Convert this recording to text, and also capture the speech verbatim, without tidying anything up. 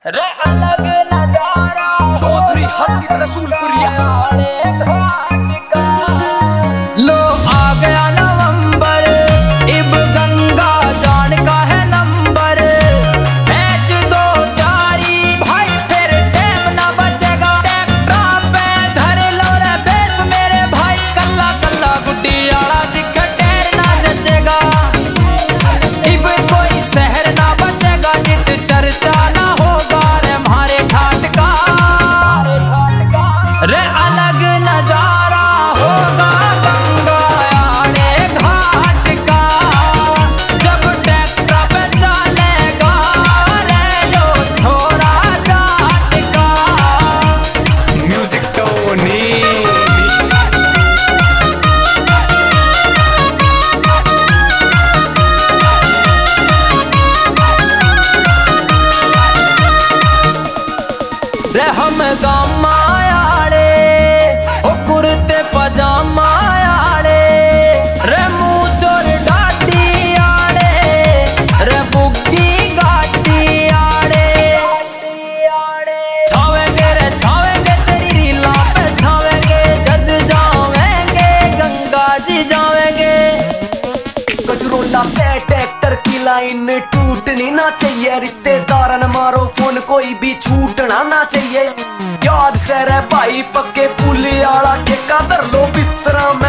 रे अलग नजारा चौधरी हसीत रसूलपुरिया। लो आ गया नवंबर, इब गंगा जान का है नंबर। मैच दो जारी भाई फिर टाइम ना बचेगा। ट्रैक्टर पे धर लो रे बेस मेरे भाई, कल्ला कल्ला गुड्डी आला दिख टेर ना जचेगा। इब कोई शहर ना बचेगा जित चर्चा ना होगा रे मारे घाट का। रे अलग नजारा होगा गंगा आड़े घाट का, जब ट्रैक्टर पे चलेगा रे लो छोरा जाट का। म्यूजिक टोनी रे हम गामा आड़े ओ कुर्ते पजामा आड़े, रे मुँह चोर डाटी आड़े, रे बुग्गी गाटी आड़े। छावेंगे रे छावेंगे तेरी रीला पे छावेंगे, जद जावेंगे गंगा जी जावेंगे। गजरोला पे ट्रैक्टर की लाइन टूटनी ना चाहिए, रिश्तेदार न मारो फोन कोई भी छूटना ना चाहिए। याद से रे भाई पक्के पुली आला ठेका धर लो बिस्तरा